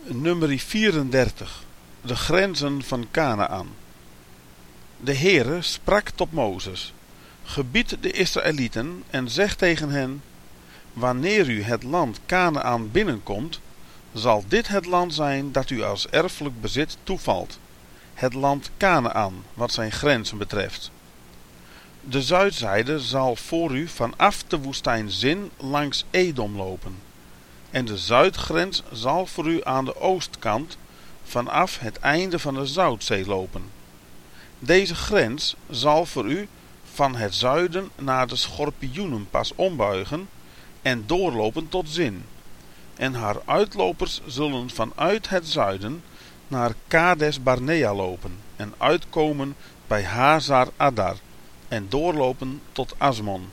Nummer 34. De grenzen van Kanaän. De Heere sprak tot Mozes: Gebied de Israëlieten en zeg tegen hen: wanneer u het land Kanaän binnenkomt, zal dit het land zijn dat u als erfelijk bezit toevalt, het land Kanaän, wat zijn grenzen betreft. De zuidzijde zal voor u vanaf de woestijn Zin langs Edom lopen, en de zuidgrens zal voor u aan de oostkant vanaf het einde van de Zoutzee lopen. Deze grens zal voor u van het zuiden naar de Schorpioenenpas ombuigen en doorlopen tot Zin, en haar uitlopers zullen vanuit het zuiden naar Kades Barnea lopen en uitkomen bij Hazar Adar en doorlopen tot Asmon.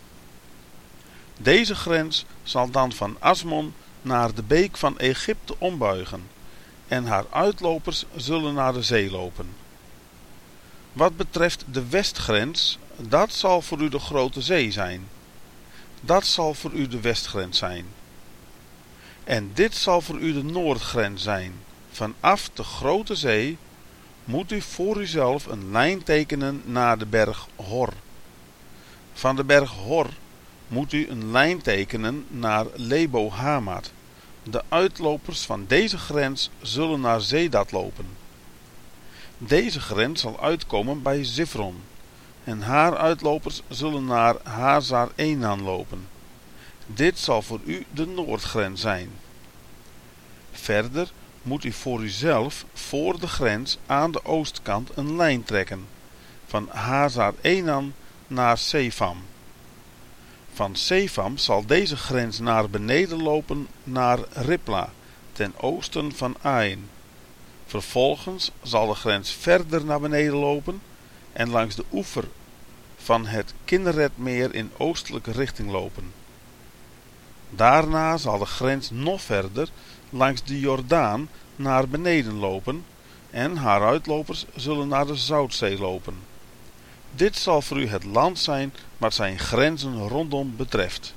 Deze grens zal dan van Asmon naar de beek van Egypte ombuigen en haar uitlopers zullen naar de zee lopen. Wat betreft de westgrens, dat zal voor u de grote zee zijn. Dat zal voor u de westgrens zijn. En dit zal voor u de noordgrens zijn. Vanaf de grote zee moet u voor uzelf een lijn tekenen naar de berg Hor. Van de berg Hor moet u een lijn tekenen naar Lebo Hamat. De uitlopers van deze grens zullen naar Zedad lopen. Deze grens zal uitkomen bij Zifron, en haar uitlopers zullen naar Hazar Enan lopen. Dit zal voor u de noordgrens zijn. Verder moet u voor uzelf voor de grens aan de oostkant een lijn trekken, van Hazar Enan naar Sefam. Van Sefam zal deze grens naar beneden lopen naar Ripla, ten oosten van Ain. Vervolgens zal de grens verder naar beneden lopen en langs de oever van het Kinneretmeer in oostelijke richting lopen. Daarna zal de grens nog verder langs de Jordaan naar beneden lopen en haar uitlopers zullen naar de Zoutzee lopen. Dit zal voor u het land zijn wat zijn grenzen rondom betreft.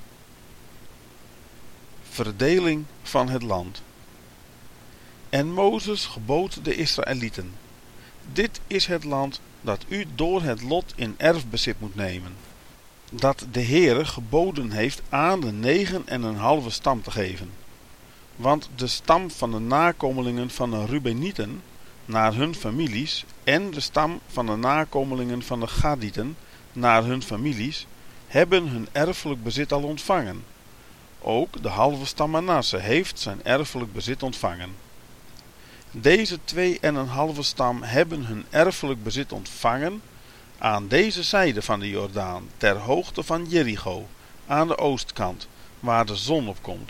Verdeling van het land. En Mozes gebood de Israëlieten: dit is het land dat u door het lot in erfbezit moet nemen, dat de Heere geboden heeft aan de 9,5 stam te geven. Want de stam van de nakomelingen van de Rubenieten naar hun families en de stam van de nakomelingen van de Gadieten naar hun families hebben hun erfelijk bezit al ontvangen. Ook de halve stam Manasse heeft zijn erfelijk bezit ontvangen. Deze 2,5 stam hebben hun erfelijk bezit ontvangen aan deze zijde van de Jordaan, ter hoogte van Jericho, aan de oostkant, waar de zon opkomt.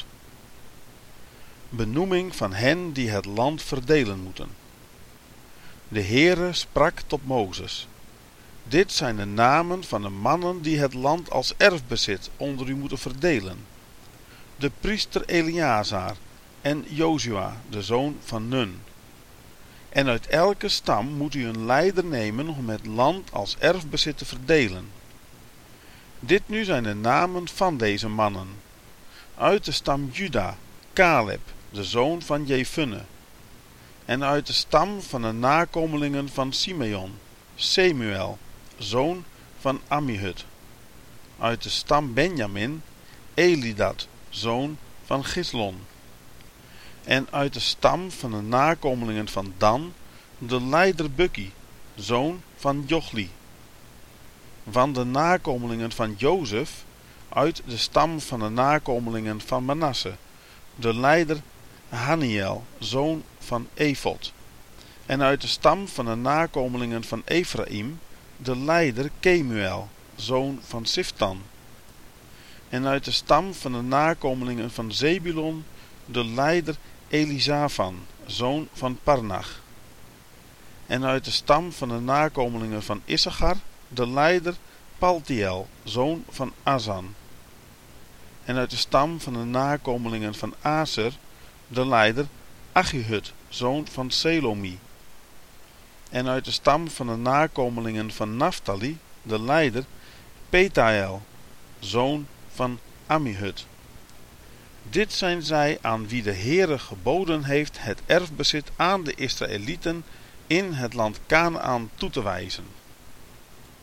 Benoeming van hen die het land verdelen moeten. De Heere sprak tot Mozes: dit zijn de namen van de mannen die het land als erfbezit onder u moeten verdelen. De priester Eleazar en Jozua, de zoon van Nun. En uit elke stam moet u een leider nemen om het land als erfbezit te verdelen. Dit nu zijn de namen van deze mannen. Uit de stam Juda, Caleb, de zoon van Jefunne. En uit de stam van de nakomelingen van Simeon, Semuel, zoon van Ammihud. Uit de stam Benjamin, Elidad, zoon van Gislon. En uit de stam van de nakomelingen van Dan, de leider Bukki, zoon van Jochli. Van de nakomelingen van Jozef, uit de stam van de nakomelingen van Manasse, de leider Haniel, zoon van Efod. En uit de stam van de nakomelingen van Ephraim, de leider Kemuel, zoon van Siftan. En uit de stam van de nakomelingen van Zebulon, de leider Elisafan, zoon van Parnach. En uit de stam van de nakomelingen van Issachar, de leider Paltiel, zoon van Azan. En uit de stam van de nakomelingen van Aser, de leider Achihud, zoon van Selomi. En uit de stam van de nakomelingen van Naphtali, de leider Petael, zoon van Ammihud. Dit zijn zij aan wie de Heere geboden heeft het erfbezit aan de Israëlieten in het land Kanaän toe te wijzen.